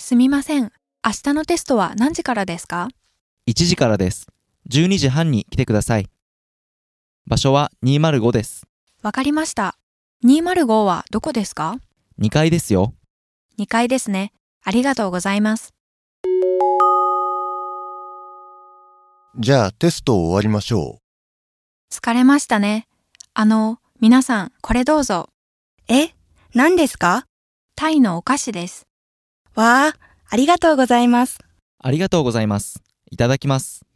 すみません。明日のテストは何時からですか？ 1時からです。12時半に来てください。場所は205です。 わかりました。205はどこですか 2階ですよ。 ？2階ですね。ありがとうございます。 じゃあテストを終わりましょ疲れましたね。皆さん、これどうぞ。 何ですか？ タイのお菓子です。 わあ、ありがとうございます。 ありがとうございます。いただきます。